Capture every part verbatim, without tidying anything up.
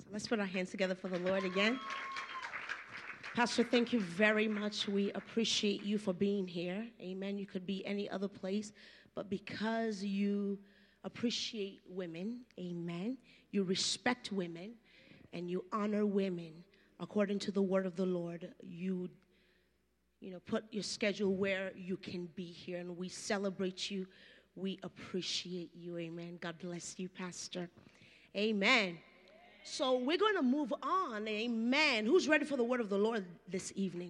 Let's put our hands together for the Lord again. Pastor, thank you very much. We appreciate you for being here. Amen. You could be any other place, but because you appreciate women, amen, you respect women, and you honor women according to the word of the Lord, you, you know, put your schedule where you can be here, and we celebrate you. We appreciate you. Amen. God bless you, Pastor. Amen. So we're going to move on. Amen. Who's ready for the word of the Lord this evening?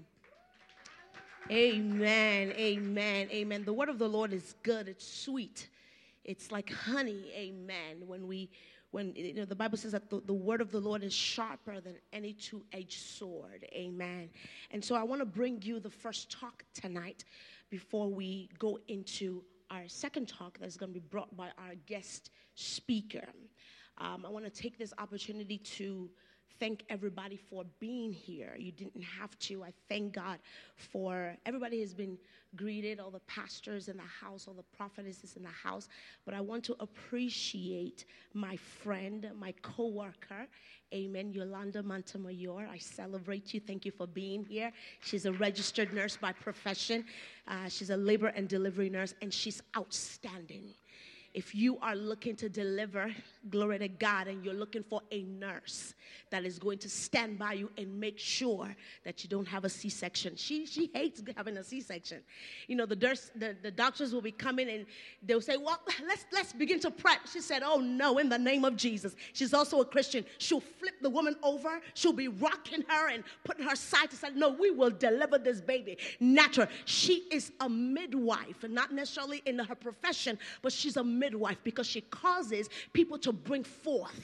Amen. Amen. Amen. The word of the Lord is good. It's sweet. It's like honey. Amen. When we, when, you know, the Bible says that the, the word of the Lord is sharper than any two-edged sword. Amen. And so I want to bring you the first talk tonight before we go into our second talk that's going to be brought by our guest speaker. Um, I want to take this opportunity to thank everybody for being here. You didn't have to. I thank God for everybody has been greeted, all the pastors in the house, all the prophetesses in the house. But I want to appreciate my friend, my co-worker, amen, Yolanda Montemayor. I celebrate you. Thank you for being here. She's a registered nurse by profession. Uh, she's a labor and delivery nurse, and she's outstanding. If you are looking to deliver, glory to God, and you're looking for a nurse that is going to stand by you and make sure that you don't have a C-section. She she hates having a C-section. You know, the, nurse, the, the doctors will be coming and they'll say, well, let's, let's begin to prep. She said, oh, no, in the name of Jesus. She's also a Christian. She'll flip the woman over. She'll be rocking her and putting her side to side. No, we will deliver this baby natural. She is a midwife, not necessarily in her profession, but she's a midwife because she causes people to bring forth.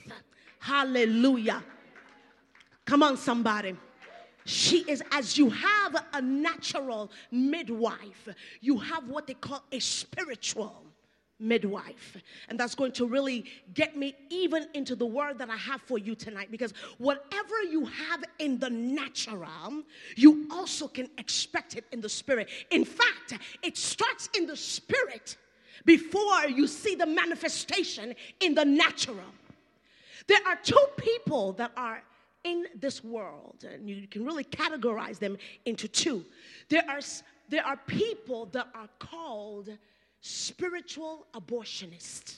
Hallelujah. Come on, somebody. She is, as you have a natural midwife, you have what they call a spiritual midwife. And that's going to really get me even into the word that I have for you tonight, because whatever you have in the natural, you also can expect it in the spirit. In fact, it starts in the spirit before you see the manifestation in the natural. There are two people that are in this world, and you can really categorize them into two. There are, there are people that are called spiritual abortionists.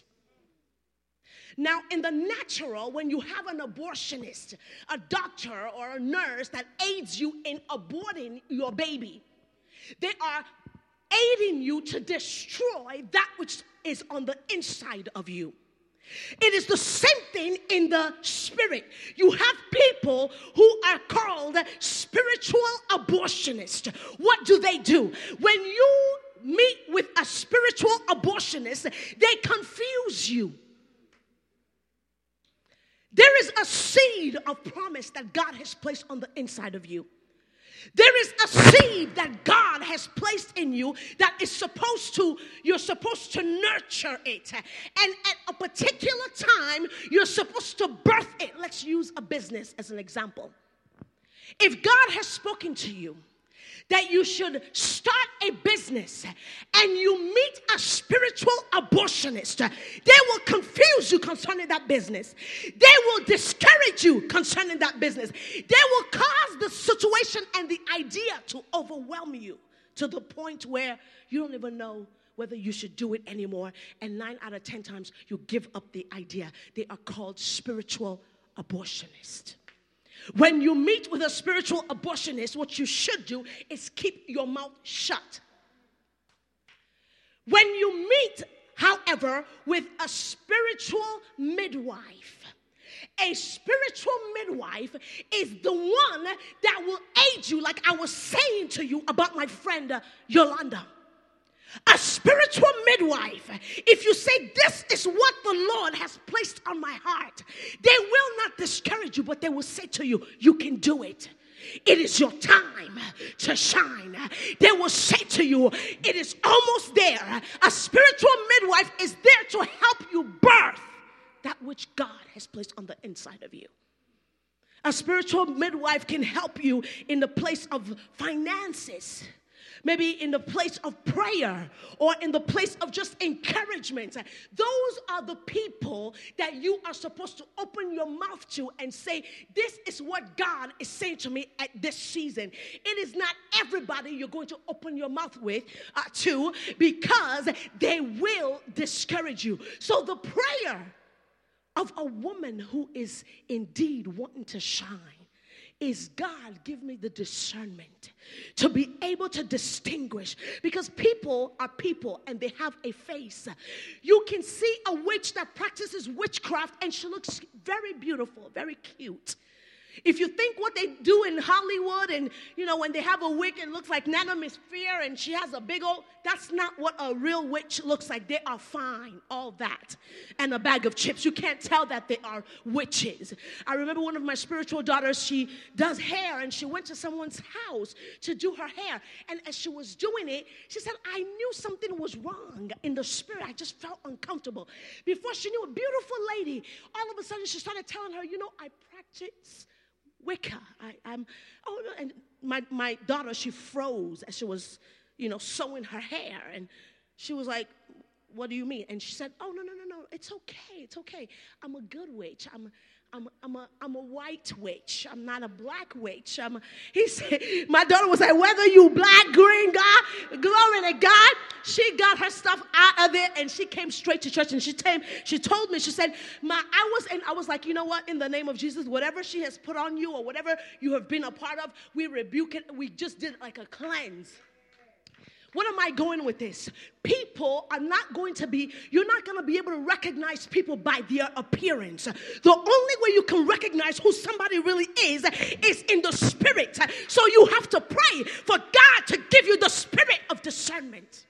Now, in the natural, when you have an abortionist, a doctor or a nurse that aids you in aborting your baby, they are aiding you to destroy that which is on the inside of you. It is the same thing in the spirit. You have people who are called spiritual abortionists. What do they do? When you meet with a spiritual abortionist, they confuse you. There is a seed of promise that God has placed on the inside of you. There is a seed that God has placed in you that is supposed to, you're supposed to nurture it. And at a particular time, you're supposed to birth it. Let's use a business as an example. If God has spoken to you that you should start a business and you meet a spiritual abortionist, they will confuse you concerning that business. They will discourage you concerning that business. They will cause the situation and the idea to overwhelm you to the point where you don't even know whether you should do it anymore. And nine out of ten times you give up the idea. They are called spiritual abortionists. When you meet with a spiritual abortionist, what you should do is keep your mouth shut. When you meet, however, with a spiritual midwife, a spiritual midwife is the one that will aid you, like I was saying to you about my friend uh, Yolanda. A spiritual midwife, if you say this is what the Lord has placed on my heart, they will not discourage you, but they will say to you, you can do it. It is your time to shine. They will say to you, it is almost there. A spiritual midwife is there to help you birth that which God has placed on the inside of you. A spiritual midwife can help you in the place of finances. maybe in the place of prayer or in the place of just encouragement. Those are the people that you are supposed to open your mouth to and say, this is what God is saying to me at this season. It is not everybody you're going to open your mouth with uh, to, because they will discourage you. So the prayer of a woman who is indeed wanting to shine is, God, give me the discernment to be able to distinguish, because people are people and they have a face. You can see a witch that practices witchcraft and she looks very beautiful, very cute. If you think what they do in Hollywood, and you know, when they have a wig, it looks like Nana Miss Fear and she has a big old, that's not what a real witch looks like. They are fine, all that, and a bag of chips. You can't tell that they are witches. I remember one of my spiritual daughters, she does hair, and she went to someone's house to do her hair. And as she was doing it, she said, I knew something was wrong in the spirit. I just felt uncomfortable. Before she knew, a beautiful lady, all of a sudden she started telling her, you know, I practice Wicca. I, I'm, oh, no. And my, my daughter, she froze as she was, you know, sewing her hair. And she was like, what do you mean? And she said, oh, no, no, no, no, it's okay, it's okay. I'm a good witch. I'm, I'm, I'm, a, I'm a white witch. I'm not a black witch. I'm a, he said, my daughter was like, whether you black, green, God, glory to God. She got her stuff out of it and she came straight to church. And she came, she told me, she said, my, I was, and I was like, you know what? In the name of Jesus, whatever she has put on you or whatever you have been a part of, we rebuke it. We just did like a cleanse. What am I going with this? People are not going to be, you're not going to be able to recognize people by their appearance. The only way you can recognize who somebody really is, is in the spirit. So you have to pray for God to give you the spirit of discernment,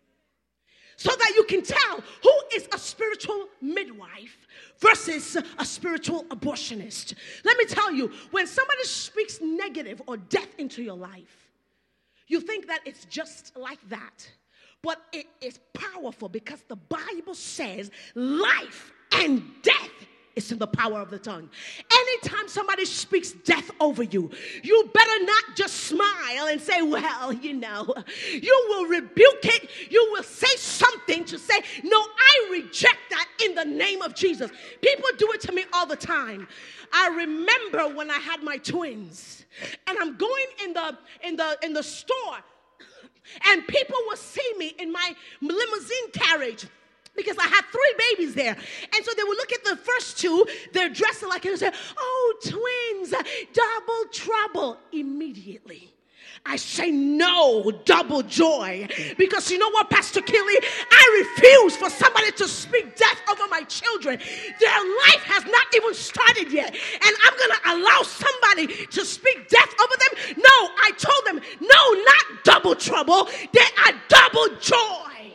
so that you can tell who is a spiritual midwife versus a spiritual abortionist. Let me tell you, when somebody speaks negative or death into your life, you think that it's just like that. But it is powerful, because the Bible says life and death is in the power of the tongue. Anytime somebody speaks death over you, you better not just smile and say, well, you know. You will rebuke it. You will say something to say, no, I reject that in the name of Jesus. People do it to me all the time. I remember when I had my twins, and I'm going in the in the in the store, and people will see me in my limousine carriage, because I had three babies there. And so they would look at the first two, they're dressed like it, and say, oh, twins, double trouble. Immediately I say, no, double joy. Because you know what, Pastor Kelly? I refuse for somebody to speak death over my children. Their life has not even started yet. And I'm going to allow somebody to speak death over them? No, I told them, no, not double trouble. They are double joy.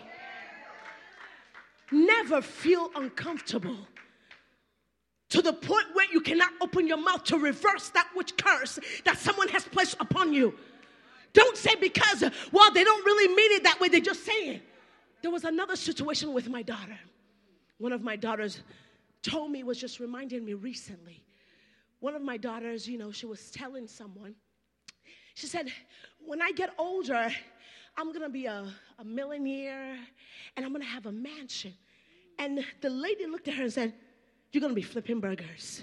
Never feel uncomfortable to the point where you cannot open your mouth to reverse that which curse that someone has placed upon you. Don't say because, well, they don't really mean it that way. They just say it. There was another situation with my daughter. One of my daughters told me, was just reminding me recently. One of my daughters, you know, she was telling someone. She said, when I get older, I'm going to be a, a millionaire and I'm going to have a mansion. And the lady looked at her and said, you're going to be flipping burgers.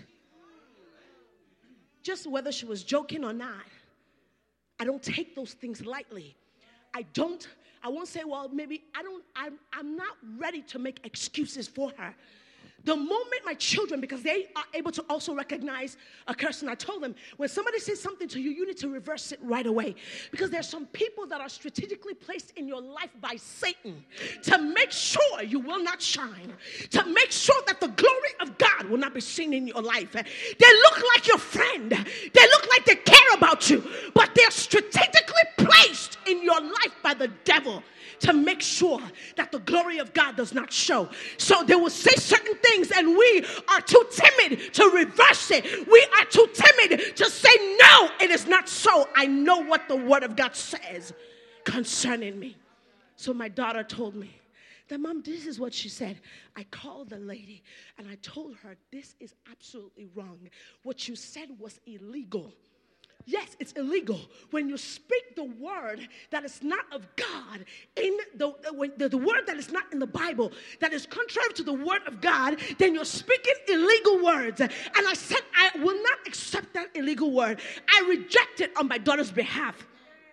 Just whether she was joking or not, I don't take those things lightly. I don't, I won't say, well, maybe I don't, I'm, I'm not ready to make excuses for her. The moment my children, because they are able to also recognize a curse, and I told them, when somebody says something to you, you need to reverse it right away. Because there's some people that are strategically placed in your life by Satan to make sure you will not shine, to make sure that the glory of God will not be seen in your life. They look like your friend. They look like they care about you, but they're strategically placed in your life by the devil to make sure that the glory of God does not show. So they will say certain things and we are too timid to reverse it. We are too timid to say, no, it is not so. I know what the word of God says concerning me. So my daughter told me that, Mom, this is what she said. I called the lady and I told her, this is absolutely wrong. What you said was illegal. Yes, it's illegal. When you speak the word that is not of God, in the, when the, the word that is not in the Bible, that is contrary to the word of God, then you're speaking illegal words. And I said, I will not accept that illegal word. I reject it on my daughter's behalf.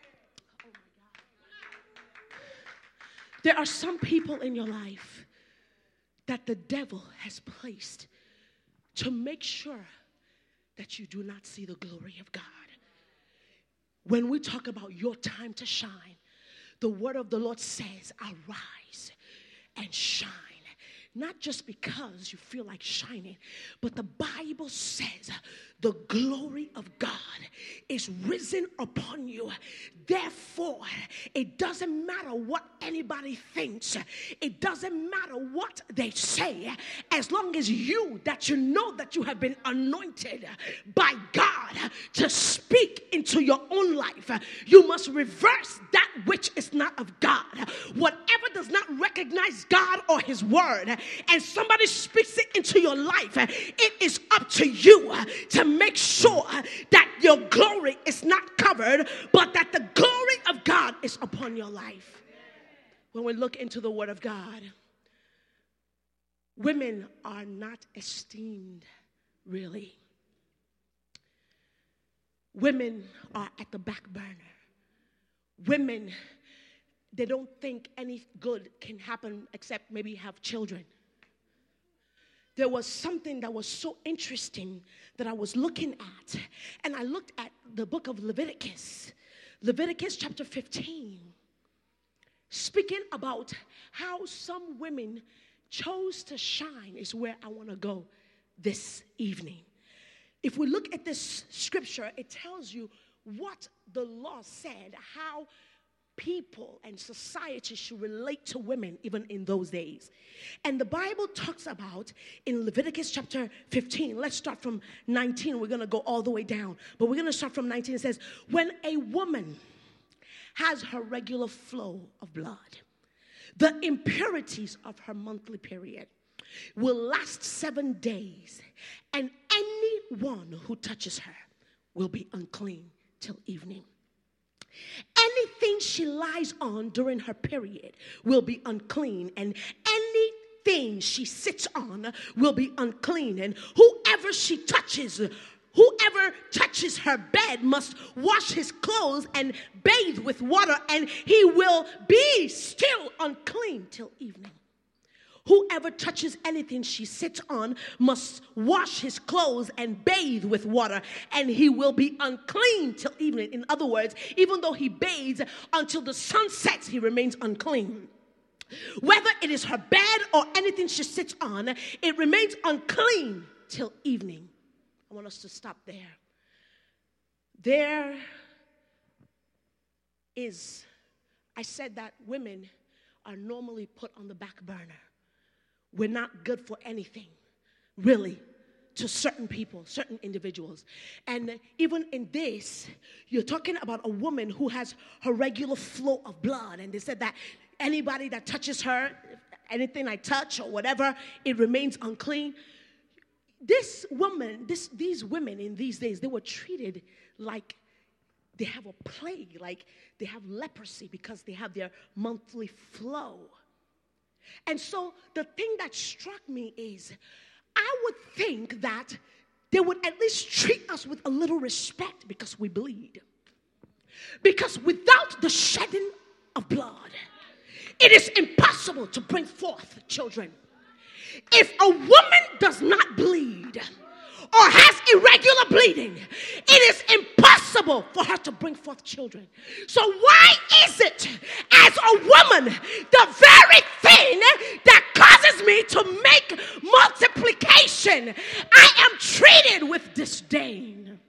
There are some people in your life that the devil has placed to make sure that you do not see the glory of God. When we talk about your time to shine, the word of the Lord says, arise and shine. Not just because you feel like shining, but the Bible says the glory of God is risen upon you. Therefore, it doesn't matter what anybody thinks. It doesn't matter what they say. As long as you, that you know that you have been anointed by God to speak into your own life, you must reverse that which is not of God. Whatever does not recognize God or his word, and somebody speaks it into your life, it is up to you to make sure that your glory is not covered, but that the glory of God is upon your life. When we look into the word of God, women are not esteemed, really. Women are at the back burner. Women, they don't think any good can happen except maybe have children. There was something that was so interesting that I was looking at, and I looked at the book of Leviticus, Leviticus chapter fifteen, speaking about how some women chose to shine is where I want to go this evening. If we look at this scripture, it tells you what the law said, how people and society should relate to women even in those days. And the Bible talks about in Leviticus chapter fifteen, let's start from nineteen, we're going to go all the way down, but we're going to start from nineteen. It says, when a woman has her regular flow of blood, the impurities of her monthly period will last seven days, and anyone who touches her will be unclean till evening. Anything she lies on during her period will be unclean, and anything she sits on will be unclean, and whoever she touches, whoever touches her bed must wash his clothes and bathe with water, and he will be still unclean till evening. Whoever touches anything she sits on must wash his clothes and bathe with water, and he will be unclean till evening. In other words, even though he bathes until the sun sets, he remains unclean. Whether it is her bed or anything she sits on, it remains unclean till evening. I want us to stop there. There is, I said that women are normally put on the back burner. We're not good for anything, really, to certain people, certain individuals. And even in this, you're talking about a woman who has her regular flow of blood. And they said that anybody that touches her, anything I touch or whatever, it remains unclean. This woman, this, these women in these days, they were treated like they have a plague, like they have leprosy because they have their monthly flow. And so the thing that struck me is, I would think that they would at least treat us with a little respect because we bleed. Because without the shedding of blood, it is impossible to bring forth children. If a woman does not bleed or has irregular bleeding, it is impossible for her to bring forth children. So why is it, as a woman, the very thing that causes me to make multiplication, I am treated with disdain?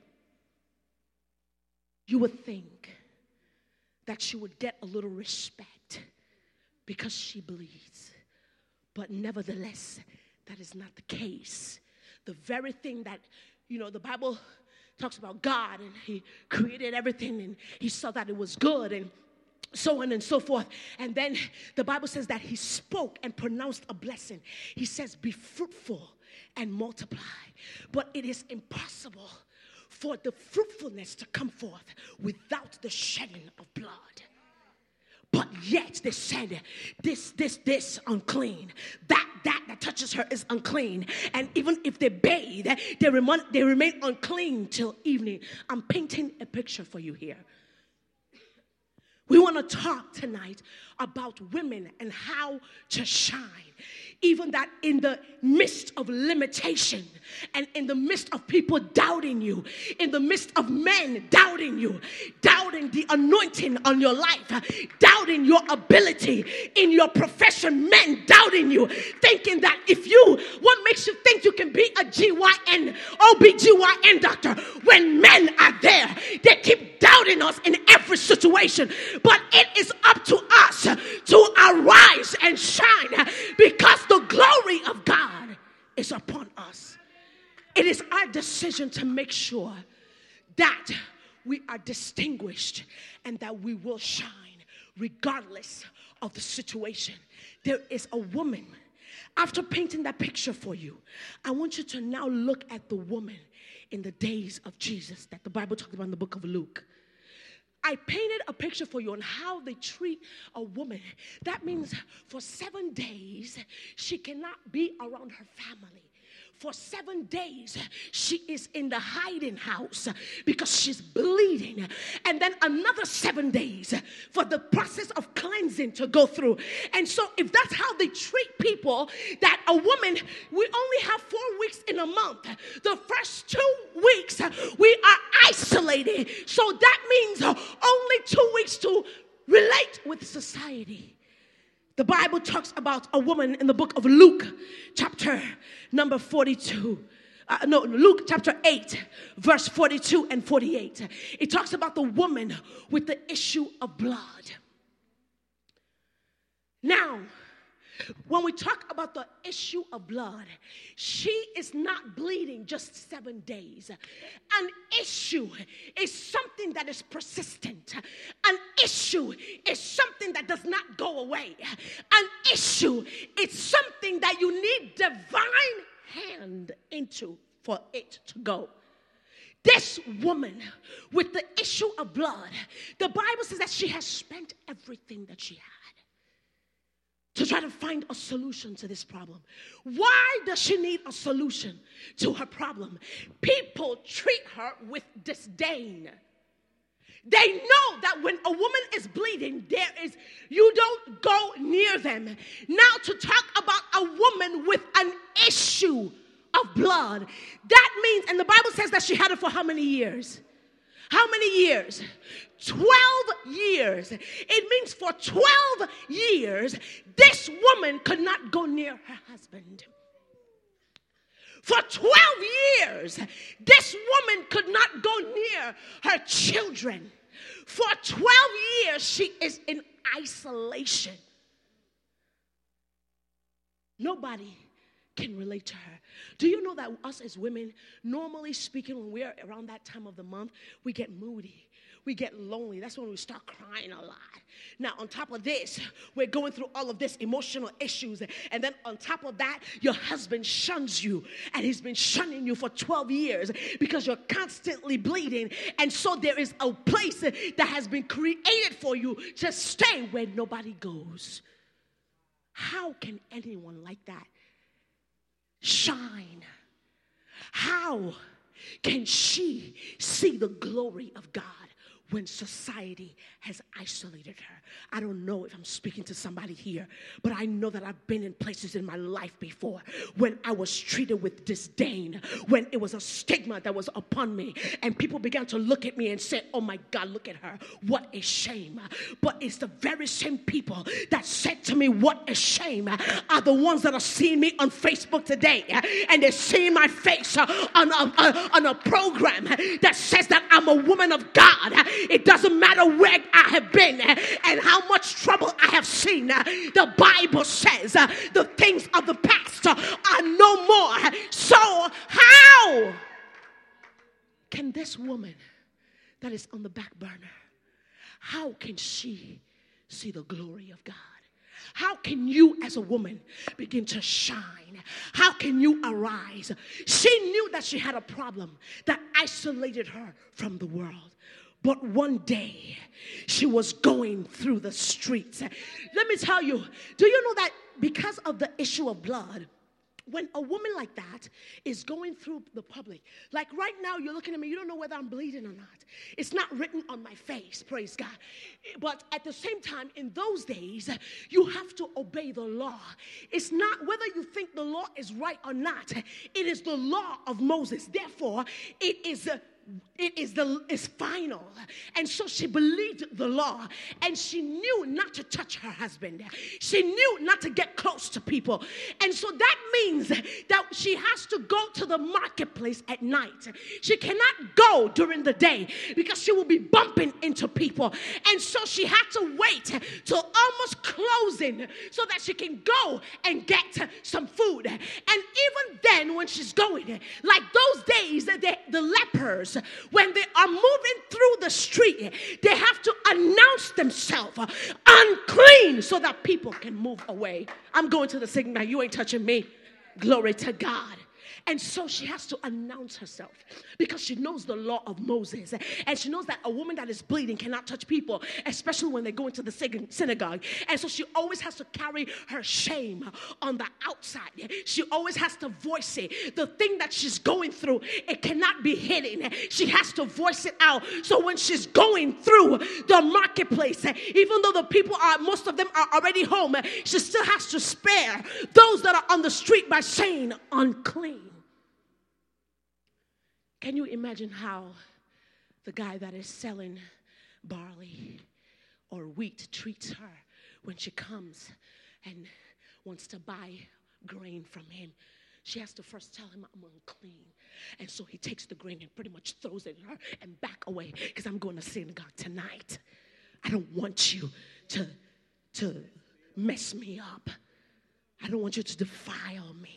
You would think that she would get a little respect because she bleeds. But nevertheless, that is not the case. The very thing that, you know, the Bible talks about God, and he created everything, and he saw that it was good, and so on and so forth. And then the Bible says that he spoke and pronounced a blessing. He says, be fruitful and multiply. But it is impossible for the fruitfulness to come forth without the shedding of blood. But yet they said, this, this, this unclean. That, that, that touches her is unclean. And even if they bathe, they remain, they remain unclean till evening. I'm painting a picture for you here. We want to talk tonight about women and how to shine. Even that in the midst of limitation and in the midst of people doubting you, in the midst of men doubting you, doubting the anointing on your life, doubting your ability in your profession, men doubting you, thinking that if you, what makes you think you can be a G Y N, O B G Y N doctor when men are there? They keep doubting us in every situation. But it is up to us to arise and shine because the glory of God is upon us. It is our decision to make sure that we are distinguished and that we will shine regardless of the situation. There is a woman. After painting that picture for you, I want you to now look at the woman in the days of Jesus that the Bible talks about in the book of Luke. I painted a picture for you on how they treat a woman. That means for seven days, she cannot be around her family. For seven days, she is in the hiding house because she's bleeding. And then another seven days for the process of cleansing to go through. And so if that's how they treat people, that a woman, we only have four weeks in a month. The first two weeks, we are isolated. So that means only two weeks to relate with society. The Bible talks about a woman in the book of Luke, chapter number forty-two. Uh, no, Luke chapter eight, verse forty-two and forty-eight. It talks about the woman with the issue of blood. Now, when we talk about the issue of blood, she is not bleeding just seven days. An issue is something that is persistent. An issue is something that does not go away. An issue is something that you need divine hand into for it to go. This woman with the issue of blood, the Bible says that she has spent everything that she had to try to find a solution to this problem. Why does she need a solution to her problem? People treat her with disdain. They know that when a woman is bleeding, there is, you don't go near them. Now to talk about a woman with an issue of blood, that means, and the Bible says that she had it for how many years? How many years? twelve years. It means for twelve years, this woman could not go near her husband. For twelve years, this woman could not go near her children. For twelve years, she is in isolation. Nobody can relate to her. Do you know that us as women, normally speaking, when we're around that time of the month, we get moody. We get lonely. That's when we start crying a lot. Now, on top of this, we're going through all of this emotional issues. And then on top of that, your husband shuns you. And he's been shunning you for twelve years because you're constantly bleeding. And so there is a place that has been created for you to stay where nobody goes. How can anyone like that shine? How can she see the glory of God when society has isolated her? I don't know if I'm speaking to somebody here, but I know that I've been in places in my life before when I was treated with disdain, when it was a stigma that was upon me, and people began to look at me and say, oh my God, look at her. What a shame. But it's the very same people that said to me, what a shame, are the ones that are seeing me on Facebook today, and they're seeing my face on a, on a program that says that I'm a woman of God. It doesn't matter where I have been and how much trouble I have seen. The Bible says the things of the past are no more. So how can this woman that is on the back burner, how can she see the glory of God? How can you as a woman begin to shine? How can you arise? She knew that she had a problem that isolated her from the world. But one day, she was going through the streets. Let me tell you, do you know that because of the issue of blood, when a woman like that is going through the public, like right now you're looking at me, you don't know whether I'm bleeding or not. It's not written on my face, praise God. But at the same time, in those days, you have to obey the law. It's not whether you think the law is right or not. It is the law of Moses. Therefore, it is a It is the is final. And so she believed the law, and she knew not to touch her husband. She knew not to get close to people. And so that means that she has to go to the marketplace at night. She cannot go during the day because she will be bumping into people. And so she had to wait till almost closing so that she can go and get some food. And even then, when she's going, like those days, the, the lepers, when they are moving through the street, they have to announce themselves unclean so that people can move away. I'm going to the signal. You ain't touching me. Glory to God. And so she has to announce herself because she knows the law of Moses. And she knows that a woman that is bleeding cannot touch people, especially when they go into the synagogue. And so she always has to carry her shame on the outside. She always has to voice it. The thing that she's going through, it cannot be hidden. She has to voice it out. So when she's going through the marketplace, even though the people are, most of them are already home, she still has to spare those that are on the street by saying unclean. Can you imagine how the guy that is selling barley or wheat treats her when she comes and wants to buy grain from him? She has to first tell him, I'm unclean. And so he takes the grain and pretty much throws it at her and back away because I'm going to synagogue tonight. I don't want you to, to mess me up. I don't want you to defile me.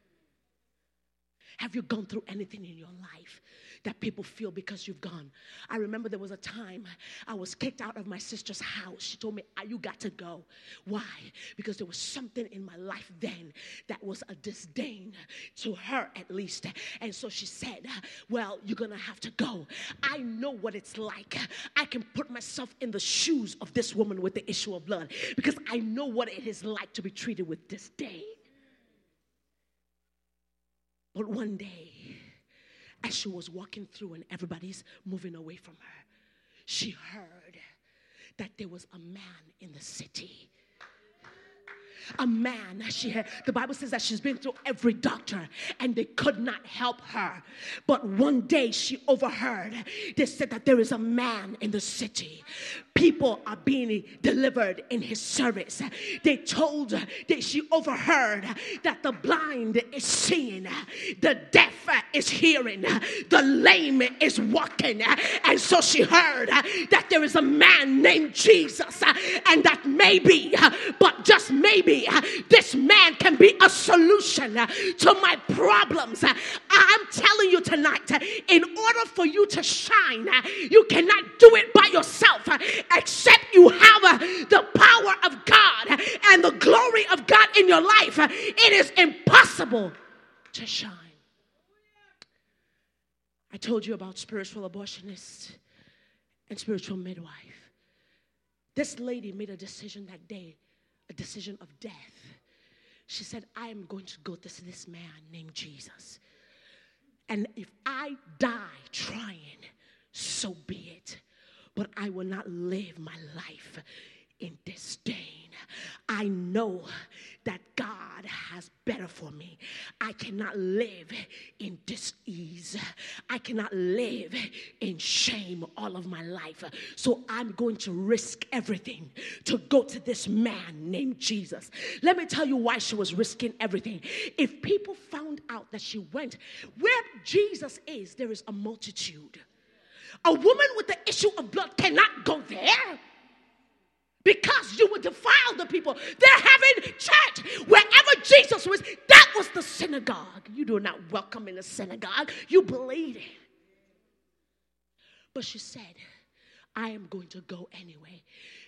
Have you gone through anything in your life that people feel because you've gone? I remember there was a time I was kicked out of my sister's house. She told me, ah, you got to go. Why? Because there was something in my life then that was a disdain to her at least. And so she said, well, you're going to have to go. I know what it's like. I can put myself in the shoes of this woman with the issue of blood because I know what it is like to be treated with disdain. But one day, as she was walking through and everybody's moving away from her, she heard that there was a man in the city. A man, she had, the Bible says that she's been through every doctor and they could not help her. But one day she overheard, they said that there is a man in the city. People are being delivered in his service. They told her, that she overheard that the blind is seeing, the deaf is hearing, the lame is walking. And so she heard that there is a man named Jesus, and that maybe, but just maybe, this man can be a solution to my problems. I'm telling you tonight, in order for you to shine, you cannot do it by yourself except you have the power of God and the glory of God in your life. It is impossible to shine. I told you about spiritual abortionists and spiritual midwife. This lady made a decision that day, a decision of death. She said, I am going to go to this man named Jesus. And if I die trying, so be it. But I will not live my life in disdain. I know that God has better for me. I cannot live in dis-ease. I cannot live in shame all of my life. So I'm going to risk everything to go to this man named Jesus. Let me tell you why she was risking everything. If people found out that she went where Jesus is, there is a multitude. A woman with the issue of blood cannot go there. Because you would defile the people. They're having church. Wherever Jesus was, that was the synagogue. You do not welcome in the synagogue. You bleeding. But she said, I am going to go anyway.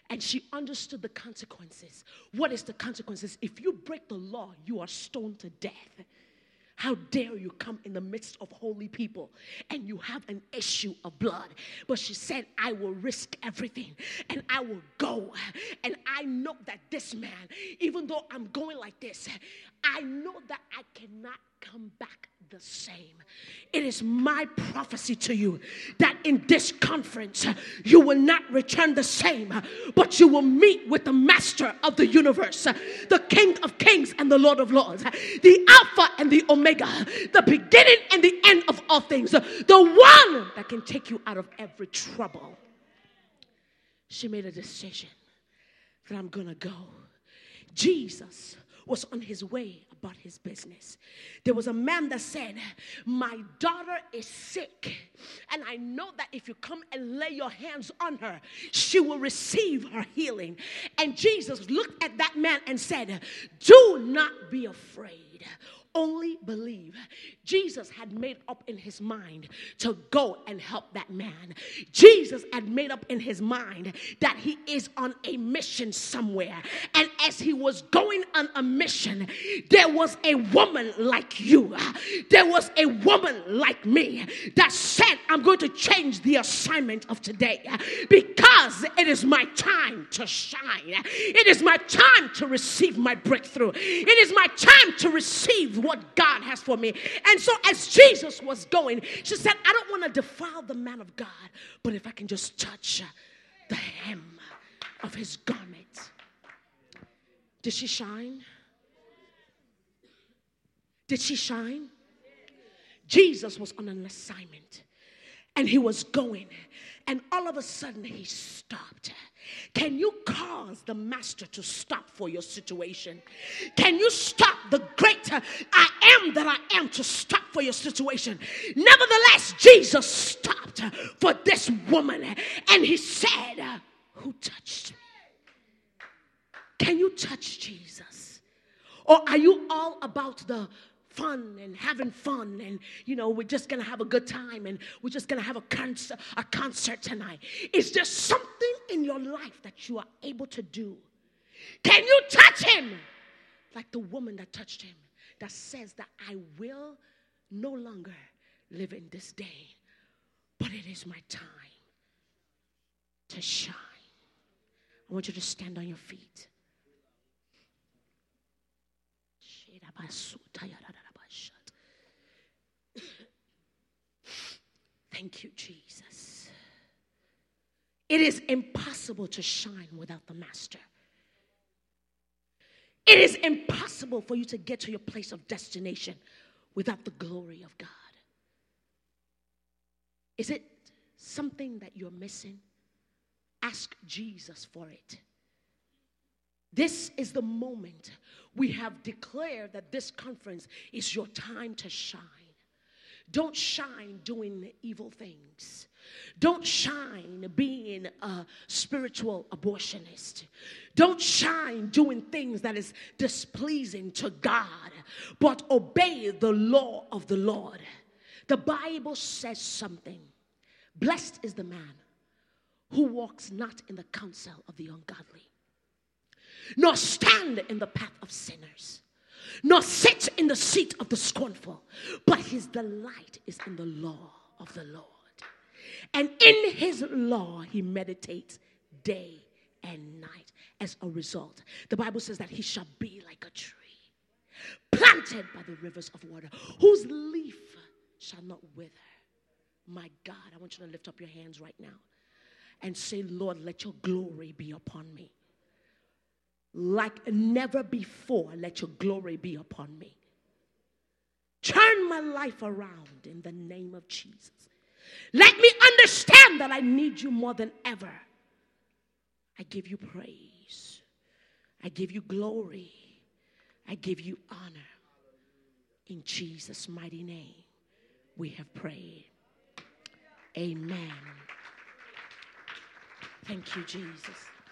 And she understood the consequences. What is the consequences? If you break the law, you are stoned to death. How dare you come in the midst of holy people and you have an issue of blood? But she said, I will risk everything and I will go. And I know that this man, even though I'm going like this, I know that I cannot come back the same. It is my prophecy to you that in this conference you will not return the same, but you will meet with the master of the universe, the King of kings and the Lord of lords, the Alpha and the Omega, the beginning and the end of all things, the one that can take you out of every trouble. She made a decision that I'm gonna go. Jesus was on his way about his business. There was a man that said, my daughter is sick, and I know that if you come and lay your hands on her, she will receive her healing. And Jesus looked at that man and said, do not be afraid, only believe. Jesus had made up in his mind to go and help that man. Jesus had made up in his mind that he is on a mission somewhere. And as he was going on a mission, there was a woman like you. There was a woman like me that said, I'm going to change the assignment of today because it is my time to shine. It is my time to receive my breakthrough. It is my time to receive what God has for me. And so as Jesus was going, she said, I don't want to defile the man of God, but if I can just touch the hem of his garment. Did she shine? Did she shine? Jesus was on an assignment and he was going, and all of a sudden he stopped. Can you cause the master to stop for your situation? Can you stop the great I am that I am to stop for your situation? Nevertheless, Jesus stopped for this woman and he said, who touched me? Can you touch Jesus? Or are you all about the fun and having fun and, you know, we're just going to have a good time and we're just going to have a concert, a concert tonight? Is there something in your life that you are able to do? Can you touch him? Like the woman that touched him, that says that I will no longer live in this day, but it is my time to shine. I want you to stand on your feet. Thank you, Jesus. It is impossible to shine without the master. It is impossible for you to get to your place of destination without the glory of God. Is it something that you're missing? Ask Jesus for it. This is the moment we have declared that this conference is your time to shine. Don't shine doing evil things. Don't shine being a spiritual abortionist. Don't shine doing things that is displeasing to God, but obey the law of the Lord. The Bible says something. Blessed is the man who walks not in the counsel of the ungodly, nor stand in the path of sinners, nor sit in the seat of the scornful, but his delight is in the law of the Lord. And in his law he meditates day and night. As a result, the Bible says that he shall be like a tree planted by the rivers of water, whose leaf shall not wither. My God, I want you to lift up your hands right now and say, Lord, let your glory be upon me. Like never before, let your glory be upon me. Turn my life around in the name of Jesus. Let me understand that I need you more than ever. I give you praise. I give you glory. I give you honor. In Jesus' mighty name, we have prayed. Amen. Thank you, Jesus.